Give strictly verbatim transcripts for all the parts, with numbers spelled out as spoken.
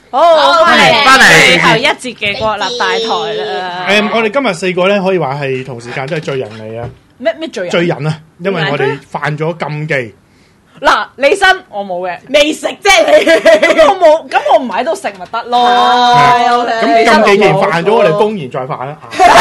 好，翻嚟翻嚟最後一節嘅國立大台啦。 誒，我哋今日四個咧可以話係同時間都係罪人嚟啊！ 咩咩罪人？ 罪人啊，因為我哋犯咗禁忌。 嗱，李生我冇嘅， 未食啫你。 咁我冇，咁我唔喺度食咪得咯。 咁禁忌既然犯咗，我哋公然再犯啦。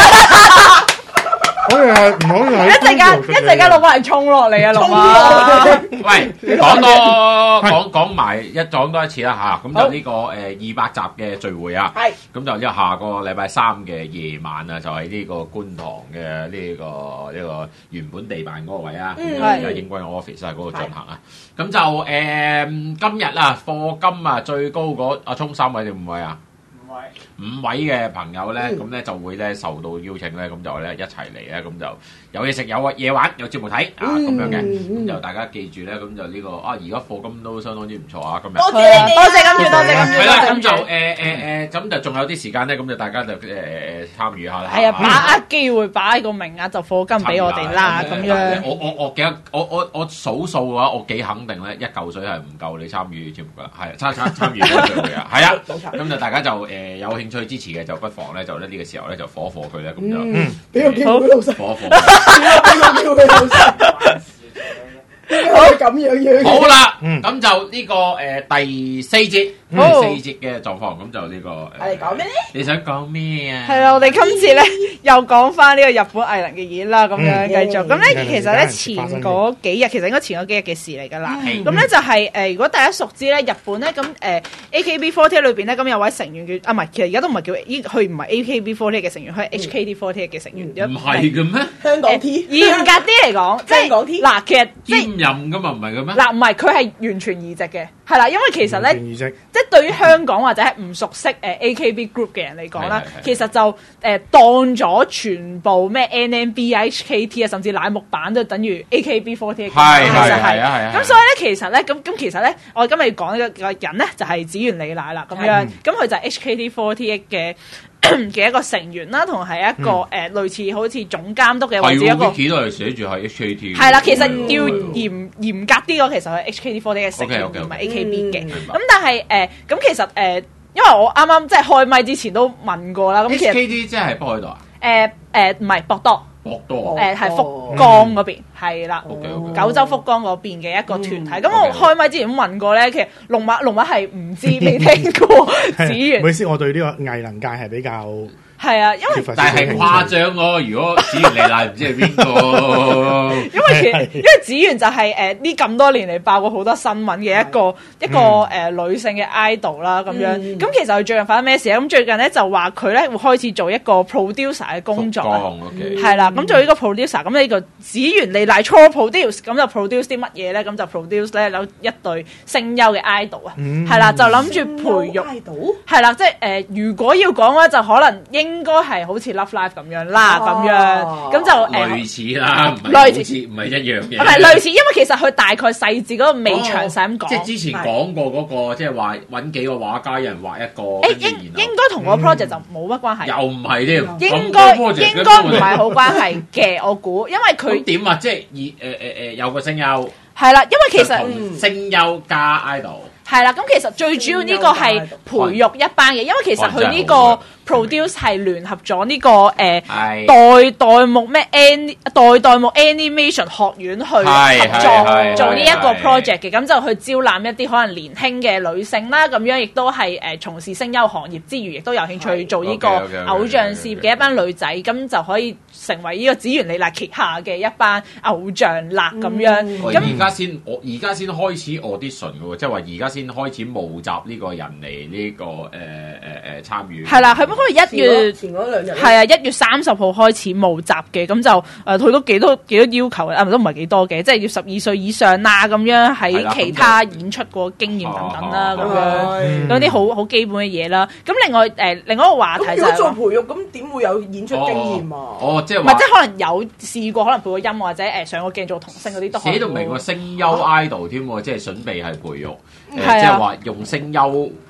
可以係唔可以係？ 一陣間一陣間老闆係衝落嚟啊，老闆。 喂，講多講講埋一講多一次啦嚇，咁就呢個誒二百集嘅聚會啊， 係咁就呢個下個禮拜三嘅夜晚啊，就喺呢個觀塘嘅呢個呢個原本地辦嗰個位啊，咁而家英軍 office 喺嗰度進行啊，咁就誒今日啊課金啊最高嗰阿聰三位定五位啊？五位嘅朋友咧，咁咧、嗯、就會咧受到邀請咧，咁就咧一齊嚟咧，咁就有嘢食、有嘢玩、有節目睇、嗯、啊咁樣嘅，咁、嗯、就大家記住咧，咁就呢、呢個啊而家課金都相當之唔錯啊，今日多謝你哋， 多謝金主，多謝金主。 係啦，咁就誒誒誒，咁就仲有啲時間咧，咁就大家就誒誒參與下啦。 係啊，把握機會，把握個名額就課金俾我哋啦，咁樣。 我我我幾我我我數數嘅話，我幾肯定咧，一嚿水係唔夠你參與節目噶啦，係參參參與呢個聚會啊，係啊，咁就大家就誒有興趣支持嘅就不妨咧就咧呢個時候咧就火火佢咧，咁就嗯， 俾個機會老細， 火火， 俾個機會老細，好咁樣樣。 好啦，咁就呢個誒第四節，第四節嘅狀況，咁就呢個誒， 我哋講咩咧？ 你想講咩啊？ 係啦，我哋今次咧又講翻呢個日本藝能嘅嘢啦，咁樣繼續。咁咧其實咧前嗰幾日，其實應該前嗰幾日嘅事嚟㗎啦。咁咧就係誒，如果大家熟知咧，日本咧咁誒 A K B 四十八 裏邊咧，咁有位成員叫啊，唔係，其實而家都唔係叫依，佢唔係 A K B 四十八嘅成員，佢係 H K T 四十八嘅成員。 唔係嘅咩？ 香港 T 嚴格啲嚟講，即係香港 T 嗱，其實即係兼任㗎嘛，唔係嘅咩？ 嗱，唔係佢係完全移植嘅，係啦，因為其實咧， 移植即係對於香港或者係唔熟悉誒 A K B Group 嘅人嚟講啦， 係係係其實就誒、呃、當咗全部咩 N M B、H K T 啊，甚至乃木坂都等於 A K B 四十八嘅，其係係實係係啊係啊。 咁所以咧，其實咧，咁咁其實咧，我哋今日講呢個人咧，就係、是、指原里奈啦，咁樣，咁佢就係 H K T 四十八嘅嘅一個成員啦，同係一個誒、呃、類似好似總監督嘅或者一個。 Wiki 都係寫住係 H K T。 係啦，其實要嚴嚴格啲講，其實佢係 H K T 四十八嘅成員，唔係 A K B 嘅。咁但係誒，咁其實誒，因為我啱啱即係開麥之前都問過啦，咁其實 H K T 即係北海道啊？ 誒誒唔係博多。 博多誒係福岡嗰邊，係啦， OK OK。 九州福岡嗰邊嘅一個團體。咁我開麥之前都問過咧，其實龍馬龍馬係唔知未聽過子源。 唔好意思，我對呢個藝能界係比較係啊，因為但係誇張咯。如果子源莉奈唔知係邊個？ 因為其實因為子源就係誒呢咁多年嚟爆過好多新聞嘅一個一個誒女性嘅 idol 啦咁樣。咁其實佢最近發生咩事咧？咁最近咧就話佢咧會開始做一個 producer 嘅工作，係啦。咁做呢個 producer，咁呢個子源莉奈初 produce，咁就 produce 啲乜嘢咧？咁就 produce 咧有一隊聲優嘅 idol 啊，係啦，就諗住培育，係啦，即係誒如果要講咧，就可能應。應該係好似 Love Live 咁樣啦，咁樣咁就誒類似啦，唔係類似唔係一樣嘅。 唔係類似，因為其實佢大概細節嗰個未詳細咁講。 即係之前講過嗰個，即係話揾幾個畫家，人畫一個。 誒應應該同個 project 就冇乜關係。 又唔係添。 應該應該唔係好關係嘅，我估，因為佢點啊？即係以誒誒誒有個聲優。 係啦，因為其實聲優加 idol。 係啦，咁其實最主要呢個係培育一班嘅，因為其實佢呢個 produce 係聯合咗呢、這個誒、呃、代代目咩 an 代代目 animation 學院去合作做呢一個 project 嘅，咁就去招攬一啲可能年輕嘅女性啦，咁樣亦都係誒從事聲優行業之餘，亦都有興趣做呢個偶像事業嘅一班女仔，咁就可以成為呢個子源莉奈旗下嘅一班偶像啦，咁樣。 咁而家先我而家先開始 audition 嘅喎，即係話而家先開始募集呢個人嚟呢、這個誒誒誒參與。係啦，佢不過一月前嗰兩日係啊，一月三十號開始募集嘅，咁就誒佢都幾多幾多要求啊，都唔係幾多嘅，即係要十二歲以上啦，咁樣喺其他演出過經驗等等啦，咁樣嗰啲好好基本嘅嘢啦。咁另外誒、呃、另外一個話題就係、是、 如果做培育，咁點會有演出經驗啊？ 哦，哦即係唔係即係可能有試過，可能配過音或者誒上過鏡做童星嗰啲都可以。 寫到明個聲優 idol 添喎，即係準備係培育，誒即係話用聲優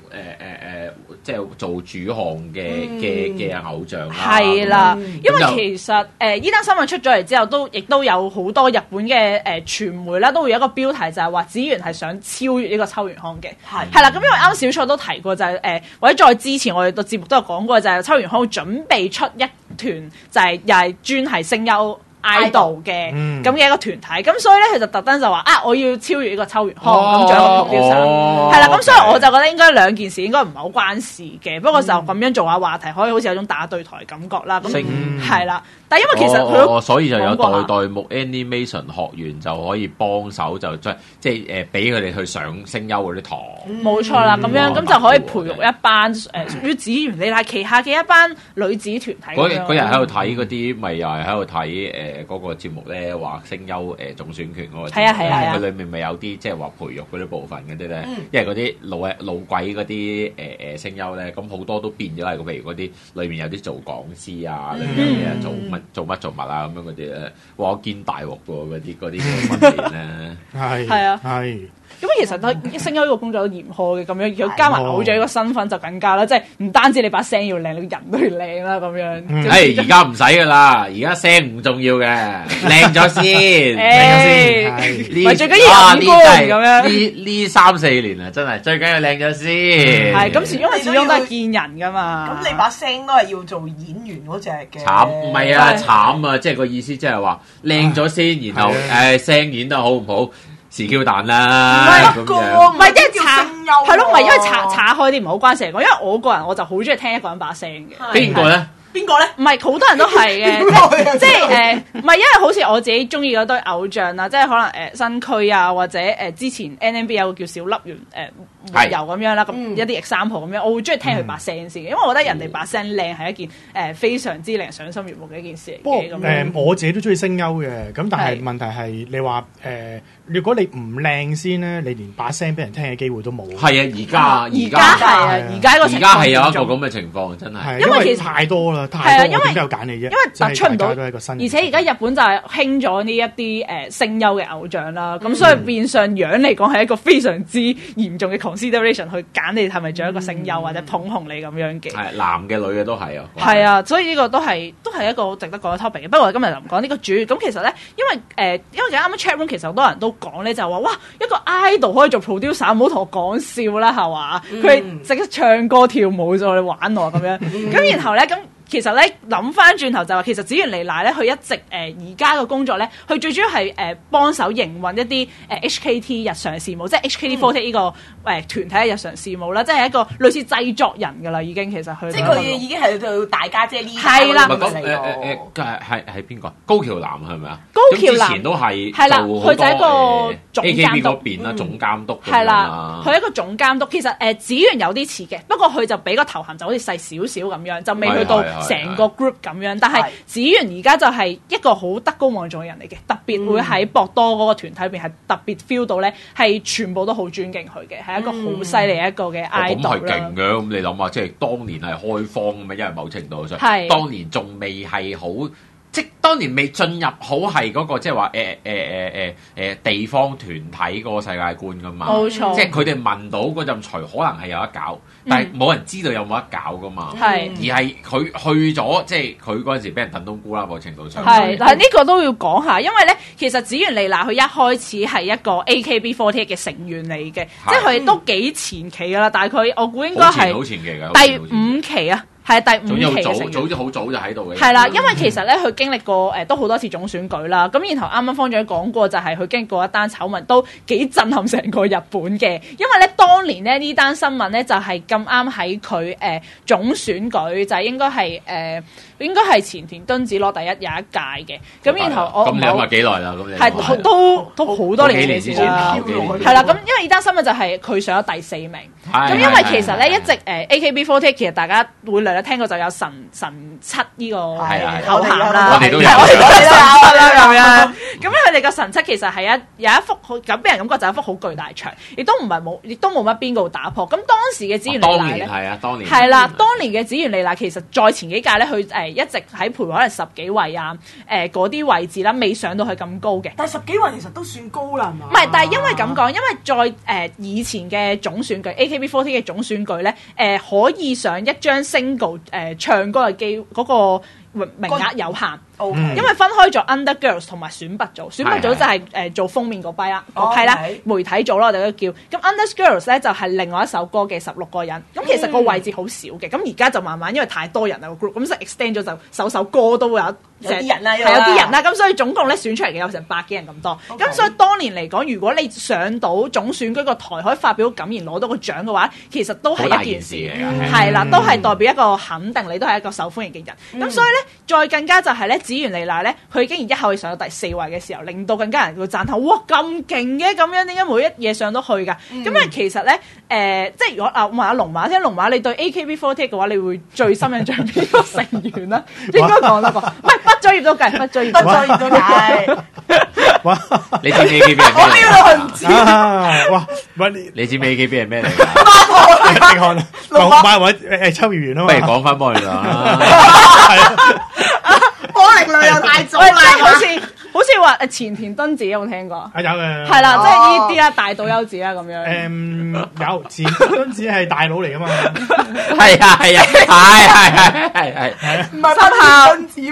即係做主項嘅嘅嘅偶像啦。 係啦，因為就其實誒依單新聞出咗嚟之後，都亦都有好多日本嘅誒傳媒啦，都會有一個標題就係話子源係想超越呢個秋元康嘅。 係係啦，咁因為啱小蔡都提過就係、誒，或者再之前我哋個節目都有講過，就係秋元康會準備出一團就係又係專係聲優idol 嘅嗯咁嘅一個團體，咁所以咧佢就特登就話啊，我要超越呢個秋元康咁做一個目標生， 哦係啦，咁所以 OK 我就覺得應該兩件事應該唔係好關事嘅，不過就咁樣做下話題，可以好似有種打對台感覺啦。咁嗯係啦，但係因為其實佢都哦哦所以就有代講過代木 animation 學員就可以幫手，就即即係誒俾佢哋去上聲優嗰啲堂。 冇錯啦，咁樣哦咁就可以培育一班誒屬於子源莉奈旗下嘅一班女子團體咁樣。 嗰日嗰日喺度睇嗰啲，咪又係喺度睇誒嗰個節目咧，話聲優誒總選權嗰個節目。 係啊係啊係啊佢裡面咪有啲即係話培育嗰啲部分嗰啲咧， 嗯因為嗰啲老誒老鬼嗰啲誒誒聲優咧，咁好多都變咗係，譬如嗰啲裏面有啲做講師啊，裏面有啲人做乜做乜做乜啊咁樣嗰啲咧，哇！我見大鑊喎嗰啲嗰啲訓練咧。 係係啊係咁其實都聲優呢個工作都嚴苛嘅，咁樣如果加埋偶像呢個身份就更加啦，即係唔單止你把聲要靚，你個人都要靚啦咁樣。 嗯誒而家唔使噶啦，而家聲唔重要嘅，靚咗先。 誒係呢咪最緊要有五官咁樣呢呢三四年啊，真係最緊要靚咗先。 係咁，始因為始終都係見人噶嘛。 咁你把聲都係要做演員嗰只嘅。 慘唔係啊， 係慘啊！即係個意思，即係話靚咗先，然後係啊誒聲演得好唔好，時 Q 彈啦唔係咁個樣。 唔係，因為查聲優喎係咯，唔係因為查查開啲唔好關事嚟講，因為我個人我就好中意聽一個人把聲嘅。 邊個咧？ 邊個咧？ 唔係好多人都係嘅，即係誒，唔係因為好似我自己中意嗰堆偶像啦，即係可能誒、呃、新區啊，或者誒、呃、之前 N M B 有個叫小笠原誒係沒油咁樣啦，咁、 嗯一啲 example 咁樣，我會中意聽佢把聲先嘅，因為我覺得人哋把聲靚係一件誒、呃、非常之令人賞心悅目嘅一件事嚟不過嘅咁誒、 樣。 我自己都中意聲優嘅，咁但係係問題係你話誒、如果你唔靚先咧，你連把聲俾人聽嘅機會都冇。 係啊，而家而家係啊，而家個而情況家係有一個嚴重咁嘅情況，真係。 係因為其實太多啦， 係啊太多， 因為我點解要揀你啫？ 因為即係突出唔到， 大家都係一個新而且而家日本就係興咗呢一啲誒聲優嘅偶像啦，咁、所以變相樣嚟講係一個非常之嚴重嘅 consideration 去揀你係咪做一個聲優、或者捧紅你咁樣嘅。 係男嘅女嘅都係啊。 係啊，所以呢個都係都係一個值得講嘅 topic 嘅。不過我今日就唔講呢個主。咁其實咧，因為誒、呃，因為啱啱 chat room 其實好多人都講咧，就話哇，一個 idol 可以做 producer，唔好同我講笑啦，係嘛？佢直接唱歌跳舞就嚟玩我咁樣。咁、然後咧咁。其實咧諗翻轉頭就話，其實子源莉奈咧，佢一直誒而家嘅工作咧，佢最主要係誒、呃、幫手營運一啲誒、呃、H K T 日常事務，即係 H K T 四十呢個誒、呃、團體嘅日常事務啦，即係一個類似製作人㗎啦，已經其實佢即係佢已經係到大家姐呢係啦唔係講誒誒嚟誒， 到。 係係係邊個？高橋男係咪啊？ 高橋男咁之前都係係啦做好佢就係一個多總 A K B 監督嗰邊啦，總監督咁係啦樣啦， 佢係一個總監督。其實誒、呃、子源有啲似嘅，不過佢就比個頭銜就好似細少少咁樣，就未去到係係係成個 group 咁樣。但係係子源而家就係一個好德高望重嘅人嚟嘅，特別會喺博多嗰個團體入邊係特別 feel 到咧，係全部都好尊敬佢嘅，係一個好犀利一個嘅哦咁 idol 啦係勁。嘅，咁你諗下，即係當年係開荒咁啊，因為某程度上， 係當年仲未係好，即係當年未進入好係嗰個即係話誒誒誒誒誒地方團體嗰個世界觀噶嘛， 冇錯即係佢哋聞到嗰陣除可能係有得搞，但係冇人知道有冇得搞噶嘛， 係而係佢去咗，即係佢嗰陣時俾人燉冬菇啦，某程度上係，但係呢個都要講下，因為咧，其實子源莉奈佢一開始係一個 A K B 四十八嘅成員嚟嘅，即係佢都幾前期噶啦，大概我估應該好前好係前期嘅， 第五期啊，係第五總之好早， 期嘅成員。 早之好早就喺度嘅， 係啦，因為其實咧，佢經歷過誒、呃、都好多次總選舉啦。咁然後啱啱方長講過，就係佢經歷過一單醜聞，都幾震撼成個日本嘅。因為咧，當年咧呢單新聞咧就係咁啱喺佢誒總選舉，就係、應該係誒、呃、應該係前田敦子攞第一有一屆嘅。咁然後我咁你諗下幾耐啦？咁你係諗下都都好多年幾年之前嘅事啦好幾年係啦，咁因為呢單新聞就係佢上咗第四名。 係咁因為係其實咧係一直誒 A K B 四十八其實大家會略略聽過就有神神七呢個係啊頭銜啦， 我哋都有係我哋都有神七啦咁係樣。咁佢哋個神七其實係一有一幅好咁俾人感覺就係一幅好巨大牆，亦都唔係冇，亦都冇乜邊個打破。咁當時嘅子源莉當奈咧。 年係啊，當年係啦，當年嘅子源莉奈其實再前幾屆咧，佢誒一直喺徘徊可能十幾位啊，誒嗰啲位置啦，未上到去咁高嘅。 但係十幾位其實都算高啦，係嘛？ 唔係，但係因為咁講，因為再誒、呃、以前嘅總選舉 A K K B 四十嘅總選舉咧，誒、呃、可以上一張 single 誒、呃、唱歌嘅機嗰、那個名額有限。 OK， 因為分開咗 Under Girls 同埋選拔組，選拔組就係誒做封面嗰批啦，嗰批啦，媒體組啦，我哋都叫。咁 Under Girls 咧就係另外一首歌嘅十六個人，咁其實個位置好少嘅。咁而家就慢慢因為太多人啦個 group，咁就 extend 咗就首首歌都會有有啲人啦， 係有啲人啦。咁所以總共咧選出嚟嘅有成百幾人咁多。咁所以當年嚟講，如果你上到總選舉個台可以發表感言攞到個獎嘅話，其實都係一件事嚟㗎，係啦，都係代表一個肯定你都係一個受歡迎嘅人。咁所以咧，再更加就係咧，紫源莉娜咧。佢竟然一口氣上到第四位嘅時候，令到更加人會讚歎，哇咁勁嘅咁樣，點解每一嘢上到去㗎？咁啊、嗯，其實咧，誒、呃，即係如果啊問下龍馬，即係龍馬，你對 A K B 四十嘅話，你會最深印象邊個成員啦？應該講得過，唔係畢咗業都計，畢咗業，畢咗業都計。 哇！ 你知 A K B 係咩嚟？ 我呢度唔知。 哇！喂，你你知 A K B 係咩嚟㗎？ 你看啊，龍馬或者誒秋葉原啊嘛。 不如講翻幫佢啦。 火力量又太早啦， 啦， 好似好似話誒前田敦子有冇聽過？ 啊有嘅， 係啦，即係呢啲啦，大島優子啦咁樣。 誒有前田敦子係大佬嚟噶嘛？ 係啊係啊係係係係係。 唔係真係敦子咩？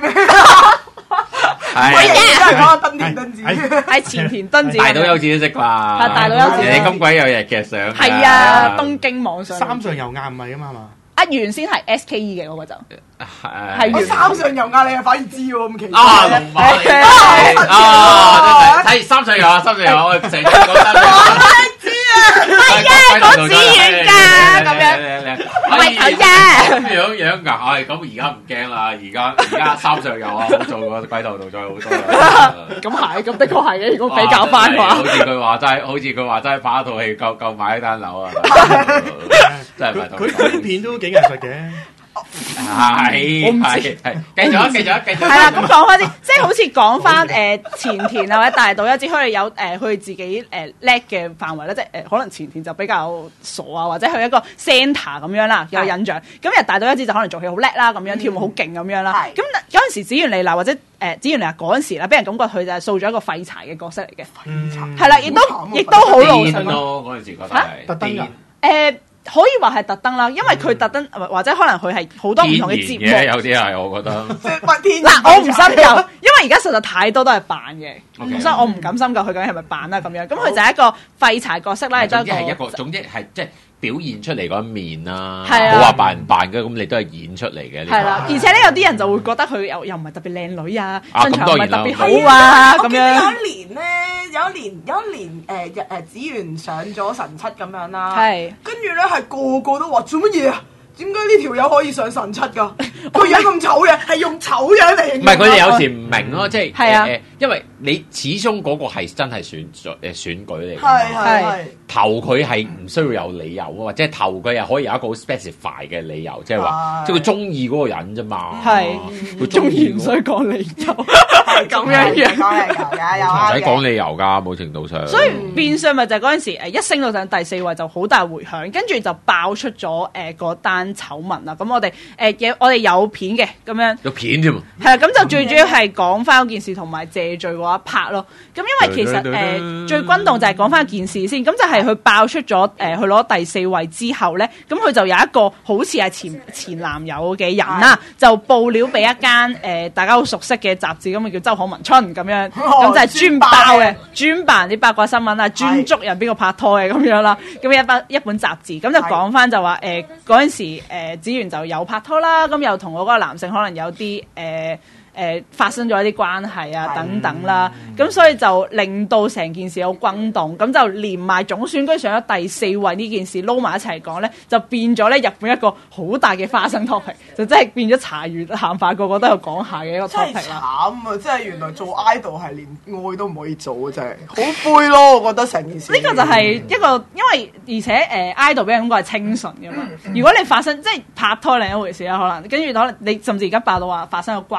係真係講敦田敦子， 係前田敦子。 大島優子都識啩？ 係大島優子。 你今鬼有日劇上。 係啊，東京網上。 三上悠亞唔係啊嘛嘛。 啊原先係 S K E 嘅嗰個就係我三上悠亞你係反而知喎，咁奇怪啊龍馬啊真係睇三上悠亞三上悠亞我成日覺得我知啊， 係啊講紫源㗎咁樣，唔係佢啫咁樣樣㗎，唉咁而家唔驚啦，而家而家三上悠亞好做過鬼頭道再好多啦， 咁係咁的確係嘅，如果比較翻嘅話， 好似佢話齋，好似佢話齋拍一套戲夠夠買一單樓啊，真係拍套佢佢啲片都幾藝術嘅。 係係係，繼續啊繼續啊繼續。 係啦，咁講翻啲，即係好似講翻誒前田啊或者大島優子，佢哋有誒佢哋自己誒叻嘅範圍咧，即係誒可能前田就比較傻啊，或者佢一個 centre 咁樣啦，有印象。咁而大島優子就可能做戲好叻啦，咁樣跳舞好勁咁樣啦。咁有陣時紫源莉娜或者誒紫源莉娜嗰陣時啦，俾人感覺佢就係塑咗一個廢柴嘅角色嚟嘅。廢柴係啦，亦都亦都好老實咯。嗰陣時覺得係特登誒。可以話係特登啦，因為佢特登，或者可能佢係好多唔同嘅節目嘅，有啲係我覺得。 嗱，我唔深究，因為而家實在太多都係扮嘅，所以我唔敢深究佢究竟係咪扮啦咁樣。咁佢就係一個廢柴角色啦，亦都係一個，總之係即係表現出嚟嗰一面啦。 係啊， 冇話扮唔扮嘅，咁你都係演出嚟嘅。 係啦，而且咧有啲人就會覺得佢又又唔係特別靚女啊，身材唔係特別好啊咁樣。 有一年咧，有一年有一年誒誒紫源上咗神七咁樣啦， 係跟住咧係個個都話做乜嘢啊？點解呢條友可以上神七㗎？個樣咁醜嘅，係用醜樣嚟形容。 唔係佢哋有時唔明咯，即係誒， 因為你始終嗰個係真係選誒選舉嚟㗎嘛。係係係。 投佢係唔需要有理由啊，或者投佢又可以有一個好 specify 嘅理由，即係話即係佢中意嗰個人啫嘛。 係。 佢中意唔使講理由。 係咁樣樣。講理由㗎，有唔使講理由㗎，某程度上。 所以變相咪就係嗰陣時誒一升到上第四位就好大迴響，跟住就爆出咗誒嗰單醜聞啦。咁我哋誒有我哋有片嘅咁樣， 有片添啊。 係啊，咁就最主要係講翻嗰件事同埋謝罪嗰一 part 咯。咁因為其實誒最轟動就係講翻件事先，咁就係佢爆出咗誒佢攞第四位之後咧，咁佢就有一個好似係前前男友嘅人啦，就報料俾一間誒大家好熟悉嘅雜誌，咁啊叫周刊文春咁樣，咁就係專爆嘅，專辦啲八卦新聞啊，專捉人邊個拍拖嘅咁樣啦。咁一本一本雜誌，咁就講翻就話誒嗰陣時誒紫源就有拍拖啦，咁又同嗰個男性可能有啲誒。呃誒、呃、發生咗一啲關係啊等等啦，咁、嗯、所以就令到成件事好轟動，咁就連埋總選舉上咗第四位呢件事撈埋一齊講咧，就變咗咧日本一個好大嘅花生 topic， 就真係變咗茶餘閒飯個個都有講下嘅一個 topic 啦。真係慘啊！即係原來做 idol 係連愛都唔可以做啊！真係好灰咯，我覺得成件事。 呢個就係一個，因為而且誒、呃、idol 俾人感覺係清純嘅嘛。如果你發生即係拍拖另一回事啦，可能跟住可能你甚至而家爆到話發生個關係。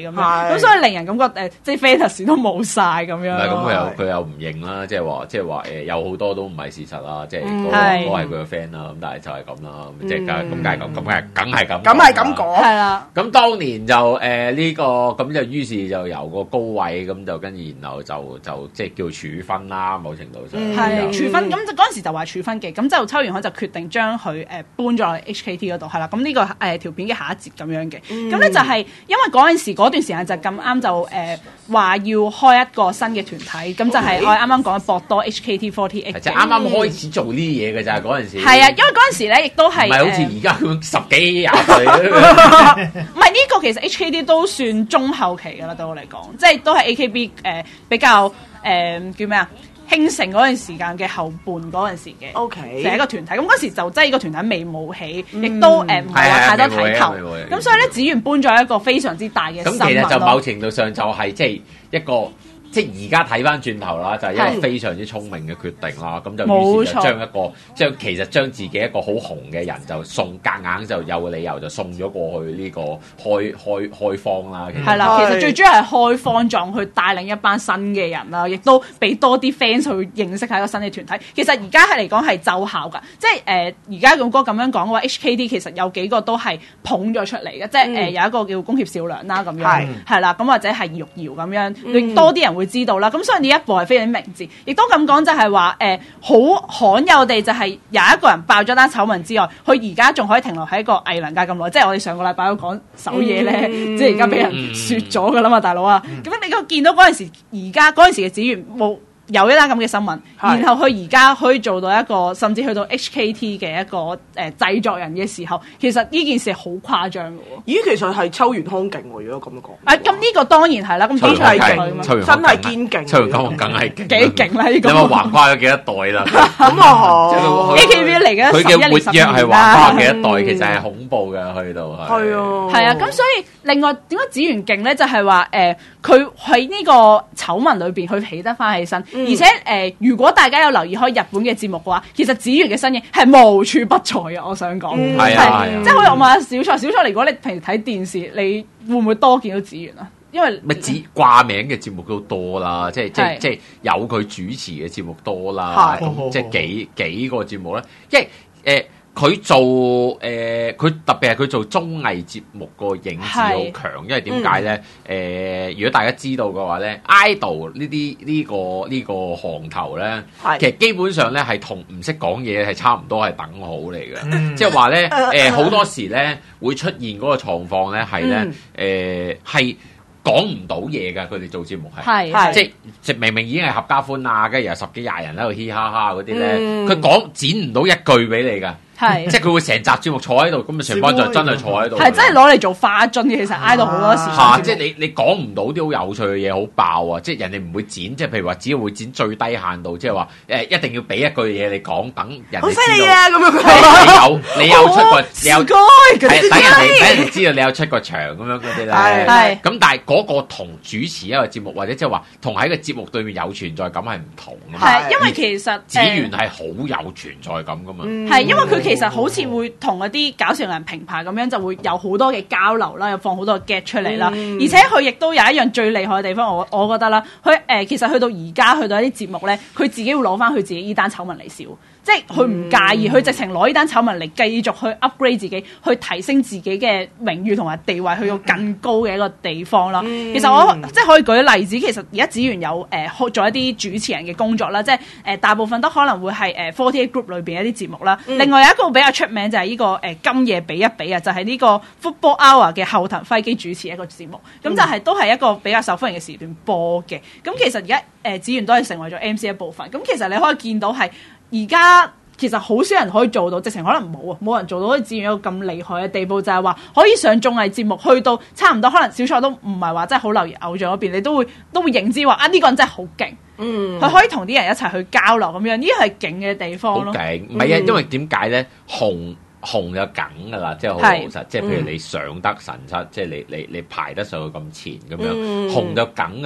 咁樣，咁所以令人感覺誒，即係 fantasy 都冇晒咁樣。 唔係咁佢又佢又唔認啦，即係話即係話誒有好多都唔係事實啦，即係嗰個係都係佢個 friend 啦，咁但係就係咁啦，即係梗係咁梗係咁，咁梗係梗係咁， 咁係咁講。 係啦。 咁當年就誒呢個咁就於是就由個高位咁就跟住然後就就即係叫處分啦，某程度上係處分，咁就嗰陣時就話處分嘅，咁就秋元海就決定將佢誒搬咗落 H K T 嗰度，係啦，咁呢個誒條片嘅下一節咁樣嘅，咁咧就係因為嗰陣時嗰段時間就咁啱就誒話要開一個新嘅團體，咁就係我啱啱講嘅博多 H K T 四十八， 就啱啱開始做呢啲嘢嘅咋嗰陣時。 係啊，因為嗰陣時咧亦都係唔係好似而家咁十幾廿歲。 唔係呢個其實 H K T 都算中後期㗎啦，對我嚟講，即係都係 A K B 誒、呃、比較誒、呃、叫咩啊興盛嗰段時間嘅後半嗰陣時嘅 OK 就係一個團體。咁嗰時就即係呢個團體未冒起，亦、嗯、都誒唔係話太多睇頭。咁所以咧，子源搬咗一個非常之大嘅新聞。 咁其實就某程度上就係即係一個。即係而家睇翻轉頭啦，就係、是、一個非常之聰明嘅決定啦。咁就於是就將一個將其實將自己一個好紅嘅人就送夾硬就有個理由就送咗過去呢個開開開荒啦。 係啦，其實最主要係開荒狀去帶領一班新嘅人啦，亦都俾多啲 fans 去認識下一個新嘅團體。其實而家係嚟講係奏效㗎，即係誒而家勇哥咁樣講嘅話 ，H K T 其實有幾個都係捧咗出嚟嘅，即係誒、呃、有一個叫宮脇咲良啦咁樣，係啦，咁或者係葉玉瑤咁樣，令多啲人會知道啦，咁所以呢一步係非常之明智，亦都咁講就係話誒好罕有地就係有一個人爆咗單醜聞之外，佢而家仲可以停留喺一個藝能界咁耐，即係我哋上個禮拜都講首嘢咧，嗯、即係而家俾人説咗噶啦嘛，大佬啊，咁、嗯、你個見到嗰陣時，而家嗰陣時嘅子源冇。有一單咁嘅新聞，然後佢而家可以做到一個，甚至去到 H K T 嘅一個誒、呃、製作人嘅時候，其實呢件事係好誇張嘅喎。 咦，其實係秋元康勁喎，如果咁樣講。 啊，咁呢個當然係啦，咁當然係勁， 真係堅勁。 秋元康梗係勁， 幾勁啦呢個。 你話橫跨咗幾多代啦？ 咁啊 ，A K B 嚟嘅佢嘅活躍係橫跨幾多代， 嗯、 其實係恐怖嘅去到係。 係啊， 係啊，咁所以另外點解子源勁咧？就係話誒，佢喺呢個醜聞裏邊佢起得翻起身，嗯、而且誒。呃如果大家有留意開日本嘅節目嘅話，其實子源嘅身影係無處不在嘅。我想講， 係啊， 即係好似我問下小蔡，小蔡，如果你平時睇電視，你會唔會多見到子源啊？因為咪子掛名嘅節目都多啦，即係即係即係有佢主持嘅節目多啦，咁即係幾幾個節目咧，因為誒。佢做誒，佢、呃、特別係佢做綜藝節目個影子好強，因為點解咧？誒、嗯呃，如果大家知道嘅話咧 ，idol 呢啲呢個呢、呢個行頭咧，其實基本上咧係同唔識講嘢係差唔多係等號嚟嘅，嗯、即係話咧誒，好、呃、多時咧會出現嗰個狀況咧係咧誒係。講唔到嘢㗎，佢哋做節目係，係即係明明已經係合家歡啊，跟住有十幾廿人喺度嘻哈哈嗰啲咧，佢講、嗯、剪唔到一句俾你㗎。係，即係佢會成集節目坐喺度，咁啊成班就真係坐喺度。係真係攞嚟做花樽嘅，其實挨到好多時。嚇！即係你你講唔到啲好有趣嘅嘢，好爆啊！即係人哋唔會剪，即係譬如話只會剪最低限度，即係話誒一定要俾一句嘢你講，等人哋知道。好犀利啊！咁樣你有你有出過，你有係等人哋等人哋知道你有出過場咁樣嗰啲咧。係。咁但係嗰個同主持一個節目或者即係話同喺個節目對面有存在感係唔同㗎嘛。係，因為其實子源係好有存在感㗎嘛。係，因為佢。其實好似會同嗰啲搞笑人評牌咁樣，就會有好多嘅交流啦，又放好多嘅 get 出嚟啦。嗯、而且佢亦都有一樣最厲害嘅地方，我我覺得啦，佢誒、呃、其實去到而家去到一啲節目咧，佢自己會攞翻佢自己呢單醜聞嚟笑。即係佢唔介意，佢、嗯、直情攞呢單醜聞嚟繼續去 upgrade 自己，去提升自己嘅榮譽同埋地位，去到更高嘅一個地方啦。嗯、其實我即係可以舉例子，其實而家子源有誒、呃、做一啲主持人嘅工作啦，即係誒、呃、大部分都可能會係誒四十八 Group 裏邊一啲節目啦。嗯、另外有一個比較出名就係呢、這個誒、呃、今夜比一比啊，就係、是、呢個 Football Hour 嘅後藤輝基主持一個節目，咁、嗯、就係、是、都係一個比較受歡迎嘅時段播嘅。咁其實而家誒子源都係成為咗 M C 一部分。咁其實你可以見到係。而家其實好少人可以做到，直情可能冇啊，冇人做到可以子源一個咁厲害嘅地步，就係話可以上綜藝節目，去到差唔多可能小蔡都唔係話真係好留意偶像嗰邊，你都會都會認知話啊呢、呢個人真係好勁，嗯，佢可以同啲人一齊去交流咁樣，呢個係勁嘅地方咯。好勁，唔係啊，因為點解咧？紅紅就梗㗎啦，即係好老實，即係譬如你上得神七，嗯、即係你你你排得上去咁前咁樣，嗯、紅就梗㗎啦。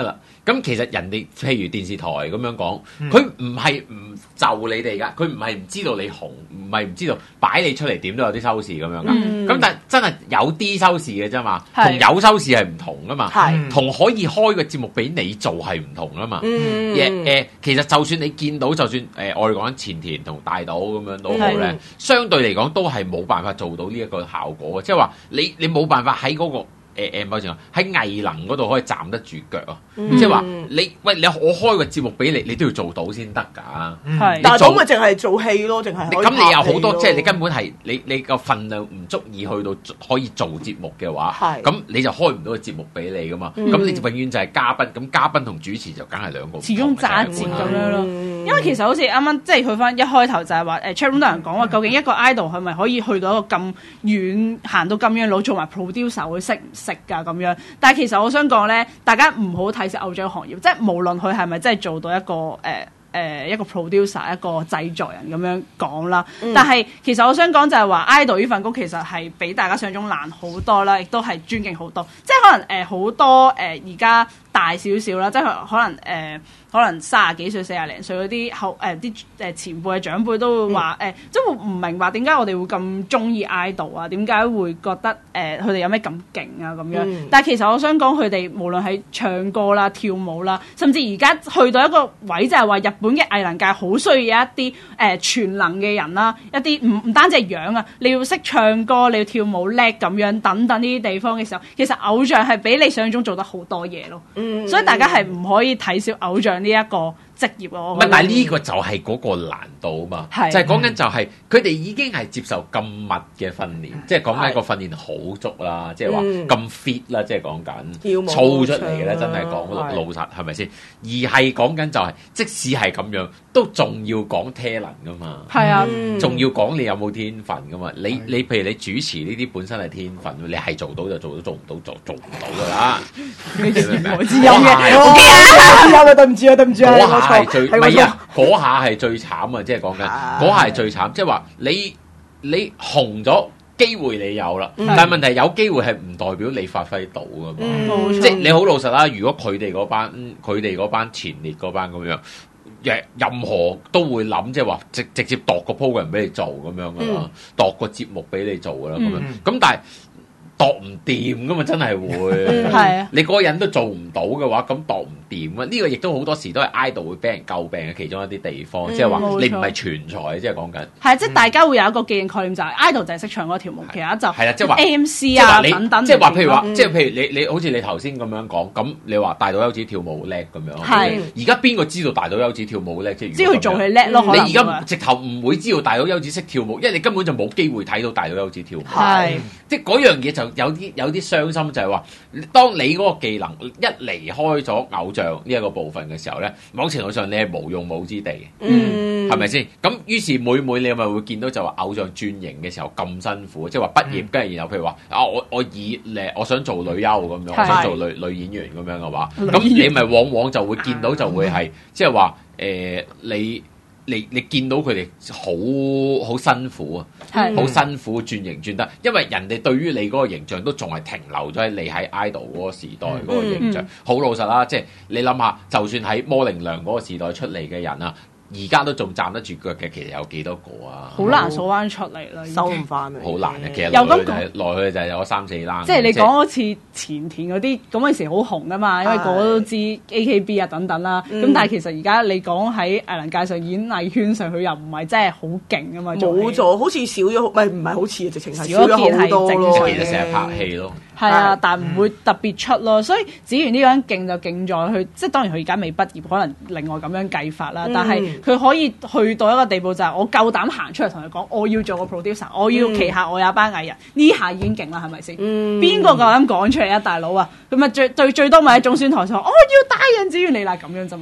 咁其實人哋譬如電視台咁樣講，佢唔係唔就你哋噶，佢唔係唔知道你紅，唔係唔知道擺你出嚟點都有啲收視咁樣噶。咁、嗯、但係真係有啲收視嘅啫嘛，同有收視係唔同噶嘛，同可以開個節目俾你做係唔同噶嘛。誒、嗯 yeah, 呃，其實就算你見到，就算誒、呃、我哋講前田同大島咁樣都好咧，相對嚟講都係冇辦法做到呢一個效果嘅，即係話你你冇辦法喺嗰、那個。誒誒，某程度喺藝能嗰度可以站得住腳啊！嗯、即係話你喂你我開個節目俾你，你都要做到先得㗎。係、嗯， 但係咁咪淨係做戲咯，淨係咁你有好多即係你根本係你你個份量唔足以去到可以做節目嘅話，咁是你就開唔到個節目俾你㗎嘛。咁、嗯、你就永遠就係嘉賓，咁嘉賓同主持就梗係兩個始終揸節咁樣咯。嗯、因為其實好似啱啱即係去翻一開頭就係話誒 chatroom 多人講話，究竟一個 idol 係咪可以去到一個咁遠行到咁樣路做埋 producer 會識唔識㗎咁樣？但係其實我想講咧，大家唔好睇小偶像行業，即係無論佢係咪真係做到一個誒誒、呃呃、一個 producer 一個製作人咁樣講啦。嗯、但係其實我想講就係話 idol 呢份工其實係比大家想像中難好多啦，亦都係尊敬好多。即係可能誒好、呃、多誒而家大少少啦，即係可能誒。呃可能三十幾歲、四十零歲嗰啲後誒啲誒前輩嘅長輩都會話誒、嗯呃，即係會唔明白點解我哋會咁中意 idol 啊？點解會覺得誒佢哋有咩咁勁啊咁樣？嗯、但係其實我想講佢哋無論係唱歌啦、跳舞啦，甚至而家去到一個位就係話日本嘅藝能界好需要有一啲誒、呃、全能嘅人啦，一啲唔唔單止係樣啊，你要識唱歌、你要跳舞叻咁樣等等呢啲地方嘅時候，其實偶像係比你想象中做得好多嘢咯。嗯、所以大家係唔可以睇小偶像呢一個職業啊！ 唔係，但係呢個就係嗰個難度啊嘛，是就係講緊就係佢哋已經係接受咁密嘅訓練，嗯、即係講緊個訓練好足啦，即係話咁 fit 啦，即係講緊操出嚟嘅咧，真係講老實係咪先？而係講緊就係、是，即使係咁樣，都仲要講 talent 噶嘛，係啊，仲要講你有冇天分噶嘛？你你譬如你主持呢啲本身係天分，你係做到就做到，做唔到就做唔到噶啦。 我知有嘅， 我知有嘅，對唔住啊，對唔住啊。 係最唔係啊！嗰下係最慘啊！即係講緊嗰下係最慘，即係話你你紅咗機會你有啦，嗯、但係問題有機會係唔代表你發揮到噶嘛？嗯、即係你好老實啦。如果佢哋嗰班佢哋嗰班前列嗰班咁樣，任何都會諗，即係話直直接度個 program 俾你做咁樣噶啦，度、嗯、個節目俾你做噶啦咁樣。咁、嗯、但係度唔掂噶嘛？真係會係啊！你嗰個人都做唔到嘅話，咁度唔掂啊！呢個亦都好多時都係 idol 會俾人詬病嘅其中一啲地方，即係話你唔係全才，即係講緊係啊！即係大家會有一個既認概念，就係 idol 就係識唱嗰條舞，其他就係啦，即係話 M C 啊等等。即係話譬如話，即係譬如你你好似你頭先咁樣講，咁你話大島優子跳舞叻咁樣，係而家邊個知道大島優子跳舞叻？即係知佢做戲叻咯。你而家直頭唔會知道大島優子識跳舞，因為你根本就冇機會睇到大島優子跳舞。係即係嗰樣嘢就有啲有啲傷心，就係話當你嗰個技能一離開咗偶像呢一個部分嘅時候咧，某程度上你係無用武之地，嗯，係咪先？咁於是每每你咪會見到就話偶像轉型嘅時候咁辛苦，即係話畢業跟住然後譬如話啊，我我以誒我想做女優咁樣，我想做女女演員咁樣嘅話，咁你咪往往就會見到就會係即係話誒你。你你見到佢哋好好辛苦啊，好是辛苦轉型轉得，因為人哋對於你嗰個形象都仲係停留咗喺你喺 idol 嗰個時代嗰個形象。好、嗯、老實啦，即係你諗下，就算喺摩伶娘嗰個時代出嚟嘅人啊。而家都仲站得住腳嘅，其實有幾多個啊？好難數翻出嚟啦，收唔翻啊！好難嘅，其實來去就係來去就係有三四單。即係你講好似前田嗰啲咁嗰時好紅噶嘛，因為個個都知 A K B 啊等等啦。咁但係其實而家你講喺藝能界上、演藝圈上，佢又唔係真係好勁啊嘛。冇咗，好似少咗，唔係唔係好似直情係少咗好多咯。其實成日拍戲咯。係啊，但唔會特別出咯。所以子源呢個人勁就勁在佢，即係當然佢而家未畢業，可能另外咁樣計法啦。但係佢可以去到一個地步，就係我夠膽行出嚟同佢講，我要做個 producer，我要旗下我有班藝人，呢下已經勁啦，係咪先？邊個夠膽講出嚟啊，大佬啊？咁啊最最最多咪喺中宣台上，我要帶人子源嚟啦咁樣啫嘛。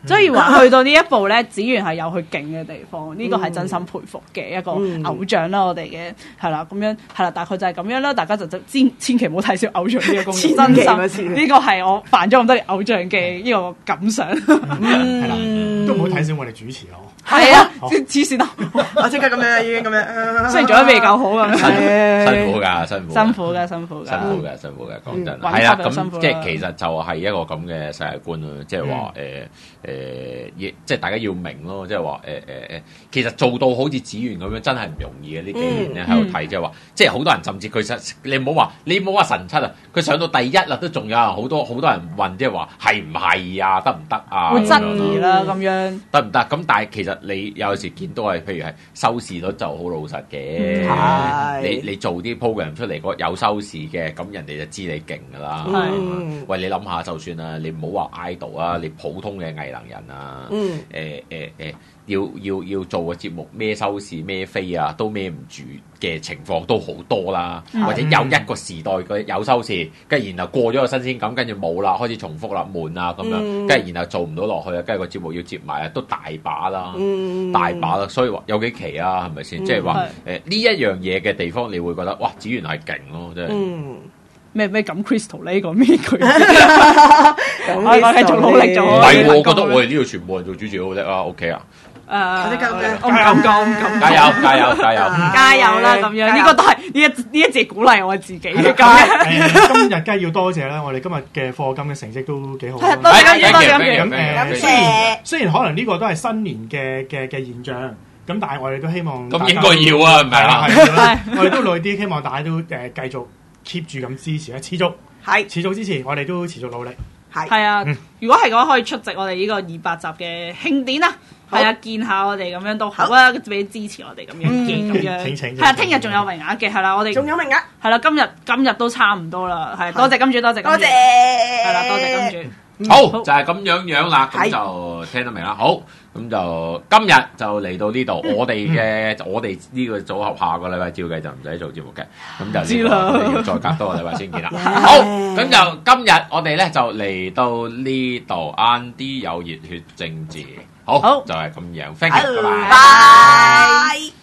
所以話去到呢一步咧，子源係有佢勁嘅地方，呢個係真心佩服嘅一個偶像啦，我哋嘅係啦，咁樣係啦，大概就係咁樣啦，大家就就千千祈唔好睇小偶像呢個工作，真心呢個係我煩咗咁多年偶像嘅呢個感想， 係啦，都唔好睇小我哋主持咯。 係啊，黐線咯！ 我即刻咁樣已經咁樣， 雖然做得未夠好咁樣， 辛苦㗎，辛苦， 辛苦嘅，辛苦嘅， 辛苦嘅，辛苦嘅，講真係啦。咁即係其實就係一個咁嘅世界觀咯，即係話誒誒，即係大家要明咯，即係話誒誒誒，其實做到好似子源咁樣真係唔容易嘅。呢幾年咧喺度睇，即係話，即係好多人甚至佢實，你唔好話你唔好話神七啊，佢上到第一啦，都仲有好多好多人問，即係話係唔係啊，得唔得啊？ 會質疑啦，咁樣得唔得？咁但係其實你有時見到係，譬如係收視率就好老實嘅。 嗯、 你你做啲 program 出嚟，個有收視嘅，咁人哋就知你勁㗎啦。 嗯、 喂，你諗下，就算啊，你唔好話 idol 啊，你普通嘅藝能人啊，誒誒誒，要要要做個節目孭收視孭飛啊，都孭唔住嘅情況都好多啦。嗯、或者有一個時代嘅有收視，跟住然後過咗個新鮮感，跟住冇啦，開始重複啦，悶啊咁樣，跟住、嗯、然後做唔到落去啊，跟住個節目要接埋啊，都大把啦。嗯大把啦，所以話有幾期啊，係咪先？即係話誒呢一樣嘢嘅地方，你會覺得哇，子源係勁咯，真係。 咩咩咁 Crystal 呢個咩佢？我我繼續努力做。 唔係，我覺得我哋呢度全部人做主持好叻啊 ，OK 啊。 誒， 我哋加油！ 我唔敢講，我唔敢。 加油！加油！加油！ 加油啦！咁樣呢個都係呢一呢一節鼓勵我自己嘅。 今日梗係要多謝啦，我哋今日嘅課金嘅成績都幾好。 多謝多謝多謝。 咁誒，雖然雖然可能呢個都係新年嘅嘅嘅現象，咁但係我哋都希望。 咁應該要啊，係咪啊？ 係，我哋都努力啲，希望大家都誒繼續 keep 住咁支持啊，持續係持續支持，我哋都持續努力。 係係啊，如果係嘅話，可以出席我哋呢個二百集嘅慶典啊！係啊，見下我哋咁樣都好啊，俾支持我哋咁樣嘅咁樣。請請。係啊，聽日仲有名額嘅，係啦，我哋仲有名額。係啦，今日今日都差唔多啦，係多謝金主，多謝金主。多謝。係啦，多謝金主。 好，就係咁樣樣啦，咁就聽得明啦。好，咁就今日就嚟到呢度，我哋嘅我哋呢個組合下個禮拜照計就唔使做節目嘅，咁就呢個我哋要再隔多個禮拜先見啦。好，咁就今日我哋咧就嚟到呢度，晏啲有熱血政治，好，就係咁樣，thank you，拜拜。